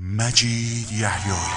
مجید یحیایی.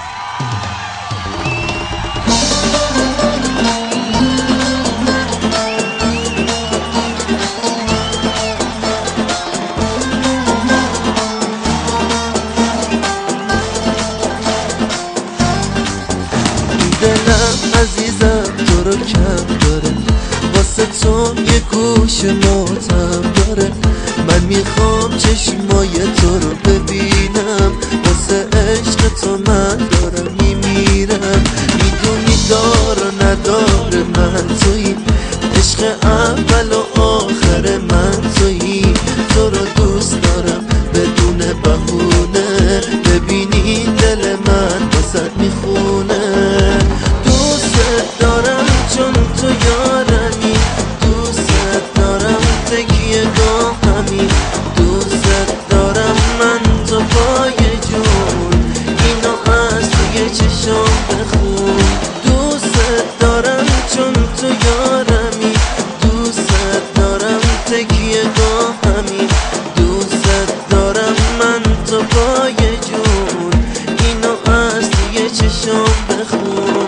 دلم عزیزم تو رو کم داره، واسه تو یه گوش ماتم داره. من میخوام چشمای تو رو ببینم، واسه عشق تو من دارم میمیرم. میدونی دار و ندار من تویی، عشق اول و آخر من تویی. تو رو دوست دارم بدون بهونه، ببینی دل من واسه میخونه. دوست دارم چون تو یارمی، دوست دارم تکیه گاهمی، دوست دارم من تو پای جون، اینو از توی چشم بخون. دوست دارم چون تو یارمی، دوست دارم تکیه گاهمی، دوست دارم من تو پای جون، اینو از توی چشم بخون.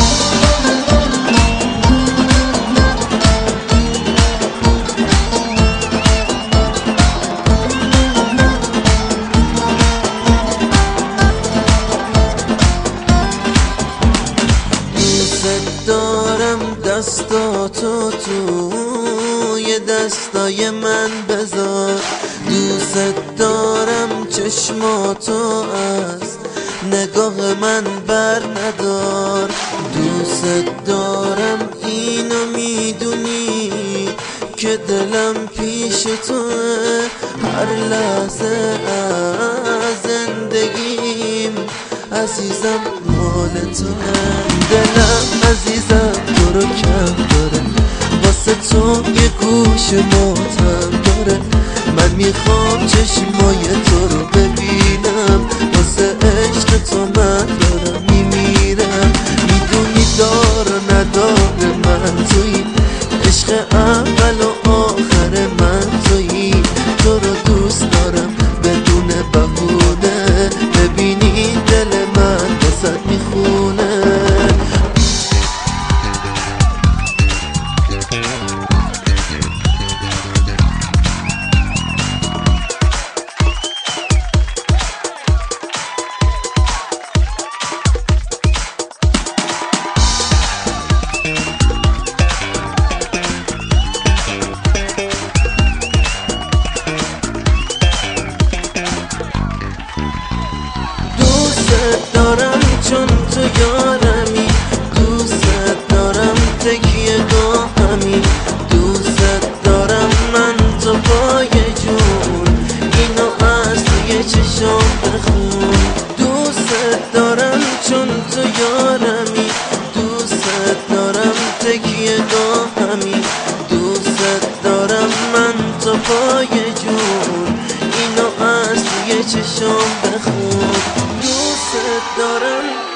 دارم دستاتو توی دستای من بذار، دوست دارم چشماتو از نگاه من بر ندار. دوست دارم اینو میدونی که دلم پیش توه، هر لحظه از زندگیم عزیزم مال توه. دلم عزیزم تو رو کم داره، واسه تو یه گوش ماتم داره. من میخوام چشمای تو رو ببینم، واسه عشق تو من دارم میمیرم. میدونی دار و ندار من تویی، عشق اول و آخر من تویی. تو رو دوست دارم بدون بهونه، ببینی دل من واسه میخونه. دوست دارم چون تو یارمی، دوست دارم تکیه گاهمی، دوست دارم من تو پای جون، اینو از توی چشم بخون. دوست دارم چون تو یارمی، دوست دارم تکیه گاهمی، دوست دارم من تو پای جون، اینو از توی چشم بخون. دوست دارم